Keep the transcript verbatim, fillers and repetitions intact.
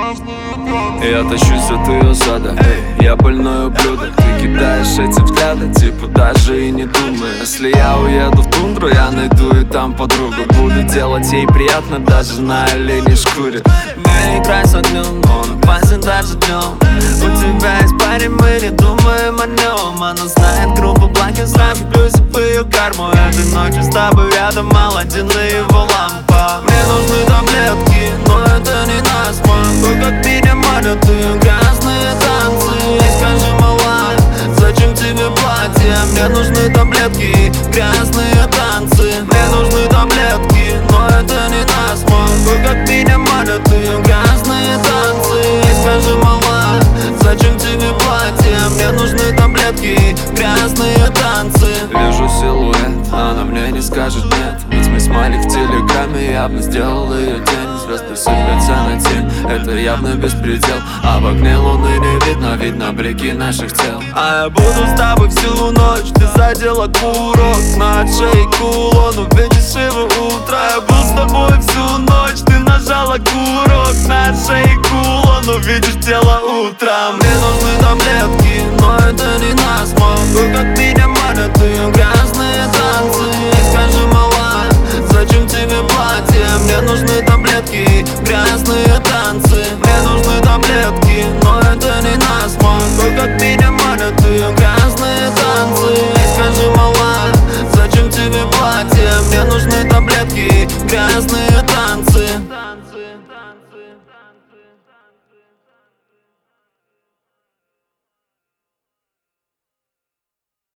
Я тащусь от ее зада, я больное блюдо. Ты кидаешь эти взгляды, типа даже и не думай. Если я уеду в тундру, я найду и там подругу. Буду делать ей приятно даже на оленей шкуре. Не играй с огнем, он опасен даже днем. У тебя есть парень, мы не думаем о нем. Она знает группу Бланки, сразу плюсик в ее карму. Этой ночью с тобой рядом Аладдин и его лампа. Мне нужны таблетки, но это не насморк. Ой, как меня манят и грязные танцы. И скажи, мала, зачем тебе платье? Мне нужны таблетки, грязные танцы. Мне нужны таблетки, но это не насморк. Ой, как меня манят и грязные танцы. И скажи, мала, зачем тебе платье? Мне нужны таблетки, грязные танцы. Вижу силуэт, она мне не скажет нет. Ведь мы смайлик в телеграме явно сделал ее день. Звезды сыпятся на тень, это явно беспредел. А в окне луны не видно, видно блики наших тел. А я буду с тобой всю ночь, ты задела курок на шее кулон, увидишь его утро. Я был с тобой всю ночь, ты нажала курок на шее кулон, увидишь тело утром. Мне нужны таблетки,